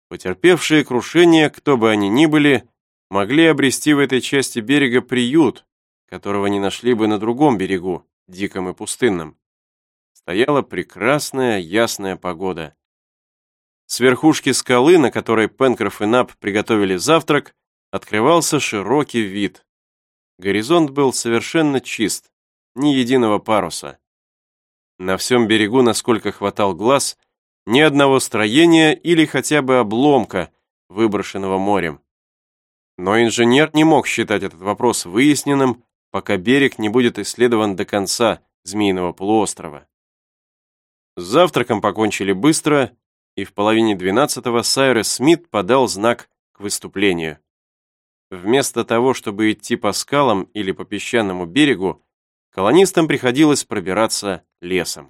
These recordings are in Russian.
Потерпевшие крушение, кто бы они ни были, могли обрести в этой части берега приют, которого не нашли бы на другом берегу, диком и пустынном. Стояла прекрасная ясная погода. С верхушки скалы, на которой Пенкроф и Нап приготовили завтрак, открывался широкий вид. Горизонт был совершенно чист, ни единого паруса. На всем берегу, насколько хватал глаз, ни одного строения или хотя бы обломка, выброшенного морем. Но инженер не мог считать этот вопрос выясненным, пока берег не будет исследован до конца Змеиного полуострова. С завтраком покончили быстро, и в половине 12-го Сайрес Смит подал знак к выступлению. Вместо того, чтобы идти по скалам или по песчаному берегу, колонистам приходилось пробираться лесом.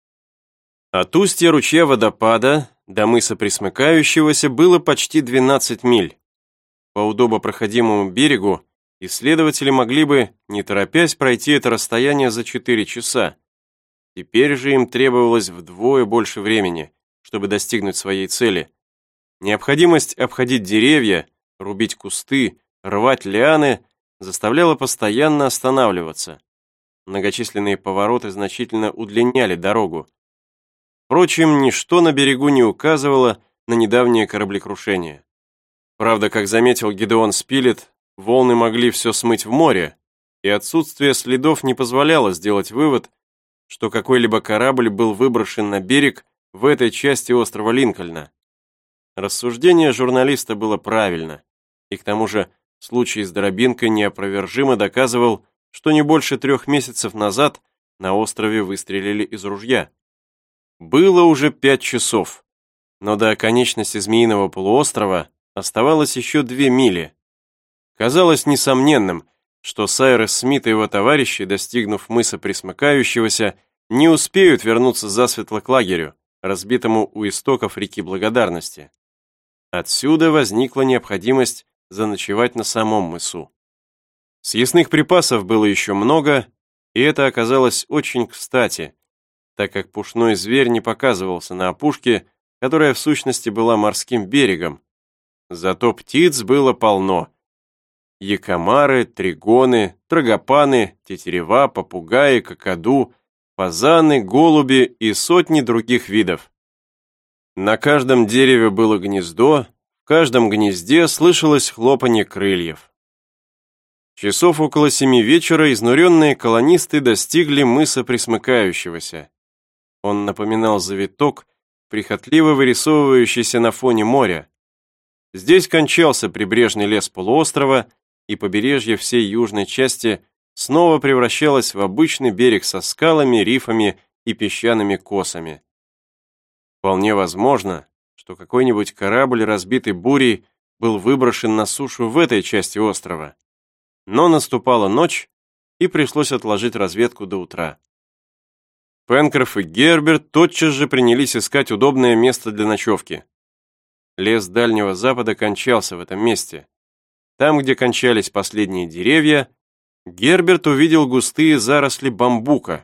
От устья ручья водопада до мыса Пресмыкающегося было почти 12 миль. По удобопроходимому берегу исследователи могли бы, не торопясь, пройти это расстояние за 4 часа. Теперь же им требовалось вдвое больше времени, чтобы достигнуть своей цели. Необходимость обходить деревья, рубить кусты, рвать лианы заставляла постоянно останавливаться. Многочисленные повороты значительно удлиняли дорогу. Впрочем, ничто на берегу не указывало на недавнее кораблекрушение. Правда, как заметил Гидеон Спилет, волны могли все смыть в море, и отсутствие следов не позволяло сделать вывод, что какой-либо корабль был выброшен на берег в этой части острова Линкольна. Рассуждение журналиста было правильно, и к тому же случай с дробинкой неопровержимо доказывал, что не больше 3 месяцев назад на острове выстрелили из ружья. Было уже 5 часов, но до оконечности Змеиного полуострова оставалось еще 2 мили. Казалось несомненным, что Сайрес Смит и его товарищи, достигнув мыса Пресмыкающегося, не успеют вернуться засветло к лагерю, разбитому у истоков реки Благодарности. Отсюда возникла необходимость заночевать на самом мысу. Съестных припасов было еще много, и это оказалось очень кстати, так как пушной зверь не показывался на опушке, которая в сущности была морским берегом. Зато птиц было полно. Якомары, тригоны, трагопаны, тетерева, попугаи, какаду, фазаны, голуби и сотни других видов. На каждом дереве было гнездо, в каждом гнезде слышалось хлопанье крыльев. Часов около 7 вечера изнуренные колонисты достигли мыса Пресмыкающегося. Он напоминал завиток, прихотливо вырисовывающийся на фоне моря. Здесь кончался прибрежный лес полуострова, и побережье всей южной части снова превращалось в обычный берег со скалами, рифами и песчаными косами. Вполне возможно, что какой-нибудь корабль, разбитый бурей, был выброшен на сушу в этой части острова. Но наступала ночь, и пришлось отложить разведку до утра. Пенкроф и Герберт тотчас же принялись искать удобное место для ночевки. Лес Дальнего Запада кончался в этом месте. Там, где кончались последние деревья, Герберт увидел густые заросли бамбука.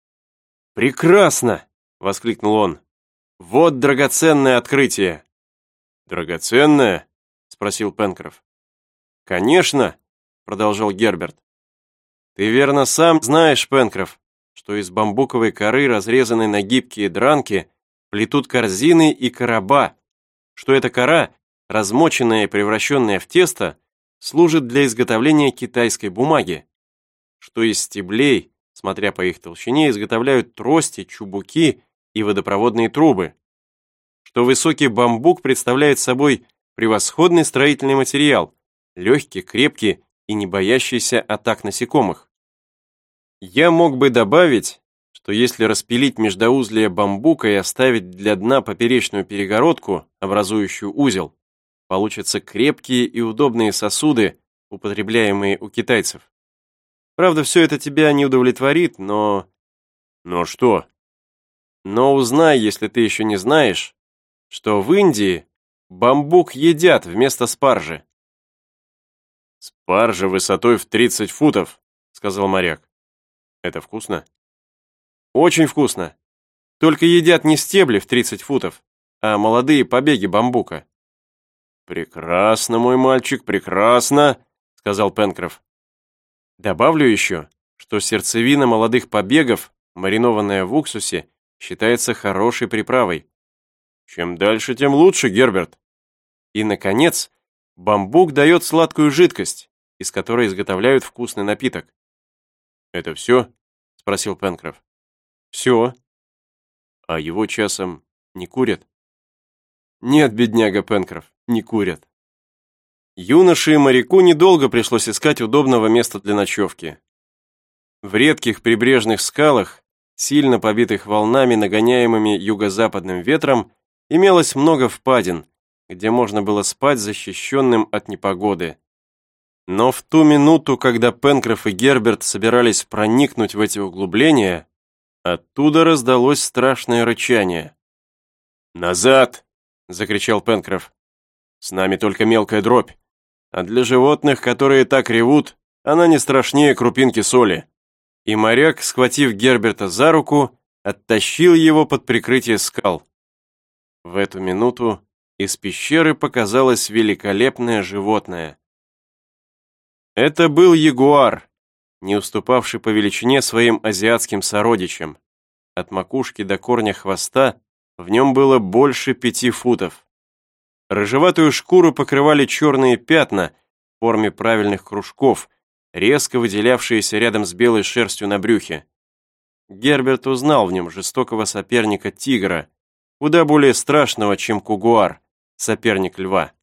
«Прекрасно!» — воскликнул он. «Вот драгоценное открытие!» «Драгоценное?» — спросил Пенкроф. «Конечно!» — продолжал Герберт. «Ты верно сам знаешь, Пенкроф, что из бамбуковой коры, разрезанной на гибкие дранки, плетут корзины и короба, что эта кора, размоченная и превращенная в тесто, служит для изготовления китайской бумаги, что из стеблей, смотря по их толщине, изготовляют трости, чубуки и водопроводные трубы, что высокий бамбук представляет собой превосходный строительный материал, легкий, крепкий и не боящийся атак насекомых. Я мог бы добавить, что если распилить междоузлие бамбука и оставить для дна поперечную перегородку, образующую узел, получатся крепкие и удобные сосуды, употребляемые у китайцев. Правда, все это тебя не удовлетворит, но... Но что? Но узнай, если ты еще не знаешь, что в Индии бамбук едят вместо спаржи. «Спаржа высотой в 30 футов», — сказал моряк. «Это вкусно?» «Очень вкусно. Только едят не стебли в 30 футов, а молодые побеги бамбука. «Прекрасно, мой мальчик, прекрасно», — сказал Пенкроф. «Добавлю еще, что сердцевина молодых побегов, маринованная в уксусе, считается хорошей приправой. Чем дальше, тем лучше, Герберт. И, наконец, бамбук дает сладкую жидкость, из которой изготовляют вкусный напиток». «Это все?» — спросил Пенкроф. «Все». «А его часом не курят?» «Нет, бедняга Пенкроф, не курят». Юноше и моряку недолго пришлось искать удобного места для ночевки. В редких прибрежных скалах, сильно побитых волнами, нагоняемыми юго-западным ветром, имелось много впадин, где можно было спать защищенным от непогоды. Но в ту минуту, когда Пенкроф и Герберт собирались проникнуть в эти углубления, оттуда раздалось страшное рычание. «Назад!» — закричал Пенкроф. «С нами только мелкая дробь, а для животных, которые так ревут, она не страшнее крупинки соли». И моряк, схватив Герберта за руку, оттащил его под прикрытие скал. В эту минуту из пещеры показалось великолепное животное. Это был ягуар, не уступавший по величине своим азиатским сородичам. От макушки до корня хвоста в нем было больше 5 футов. Рыжеватую шкуру покрывали черные пятна в форме правильных кружков, резко выделявшиеся рядом с белой шерстью на брюхе. Герберт узнал в нем жестокого соперника тигра, куда более страшного, чем кугуар, соперник льва.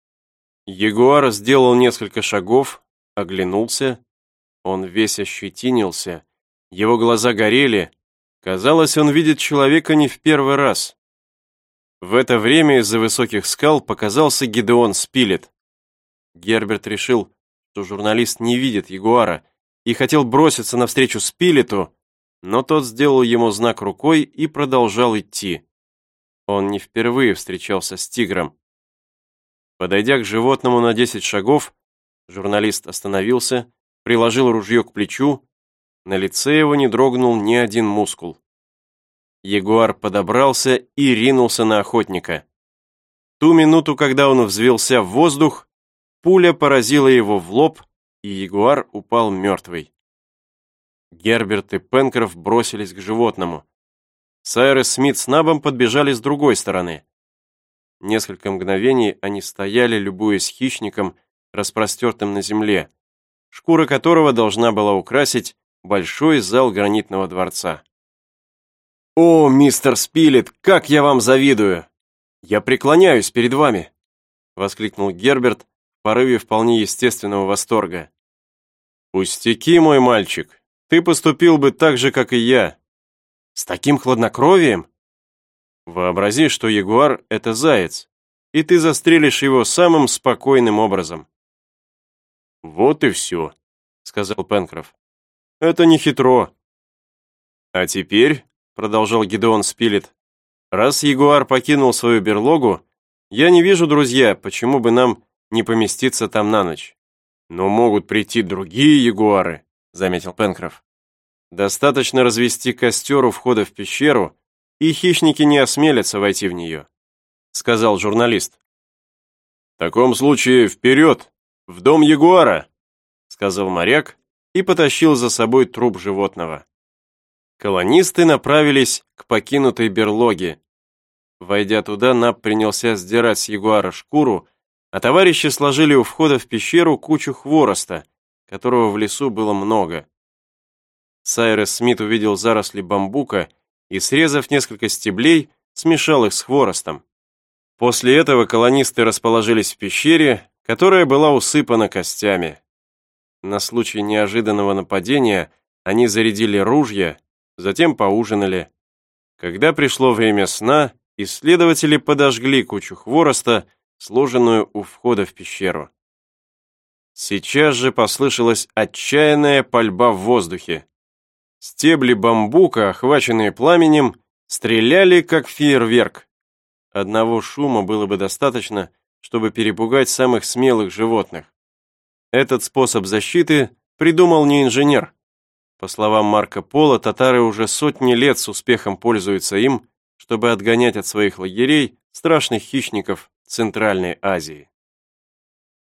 Ягуар сделал несколько шагов, оглянулся. Он весь ощетинился, его глаза горели. Казалось, он видит человека не в первый раз. В это время из-за высоких скал показался Гидеон Спилет. Герберт решил, что журналист не видит ягуара, и хотел броситься навстречу Спилету, но тот сделал ему знак рукой и продолжал идти. Он не впервые встречался с тигром. Подойдя к животному на 10 шагов, журналист остановился, приложил ружье к плечу, на лице его не дрогнул ни один мускул. Ягуар подобрался и ринулся на охотника. В ту минуту, когда он взвился в воздух, пуля поразила его в лоб, и ягуар упал мертвый. Герберт и Пенкроф бросились к животному. Сайрес Смит с Набом подбежали с другой стороны. Несколько мгновений они стояли, любуясь хищником, распростертым на земле, шкура которого должна была украсить большой зал гранитного дворца. «О, мистер Спилет, как я вам завидую! Я преклоняюсь перед вами!» — воскликнул Герберт в порыве вполне естественного восторга. «Пустяки, мой мальчик, ты поступил бы так же, как и я. С таким хладнокровием? Вообрази, что ягуар — это заяц, и ты застрелишь его самым спокойным образом». «Вот и все», — сказал Пенкроф. «Это не хитро». «А теперь», — продолжал Гидеон Спилет, «раз ягуар покинул свою берлогу, я не вижу, друзья, почему бы нам не поместиться там на ночь». «Но могут прийти другие ягуары», — заметил Пенкроф. «Достаточно развести костер у входа в пещеру, и хищники не осмелятся войти в нее», — сказал журналист. «В таком случае вперед, в дом ягуара», — сказал моряк и потащил за собой труп животного. Колонисты направились к покинутой берлоге. Войдя туда, Наб принялся сдирать с ягуара шкуру, а товарищи сложили у входа в пещеру кучу хвороста, которого в лесу было много. Сайрес Смит увидел заросли бамбука и, срезав несколько стеблей, смешал их с хворостом. После этого колонисты расположились в пещере, которая была усыпана костями. На случай неожиданного нападения они зарядили ружья, затем поужинали. Когда пришло время сна, исследователи подожгли кучу хвороста, сложенную у входа в пещеру. Сейчас же послышалась отчаянная пальба в воздухе. Стебли бамбука, охваченные пламенем, стреляли как фейерверк. Одного шума было бы достаточно, чтобы перепугать самых смелых животных. Этот способ защиты придумал не инженер. По словам Марко Поло, татары уже сотни лет с успехом пользуются им, чтобы отгонять от своих лагерей страшных хищников Центральной Азии.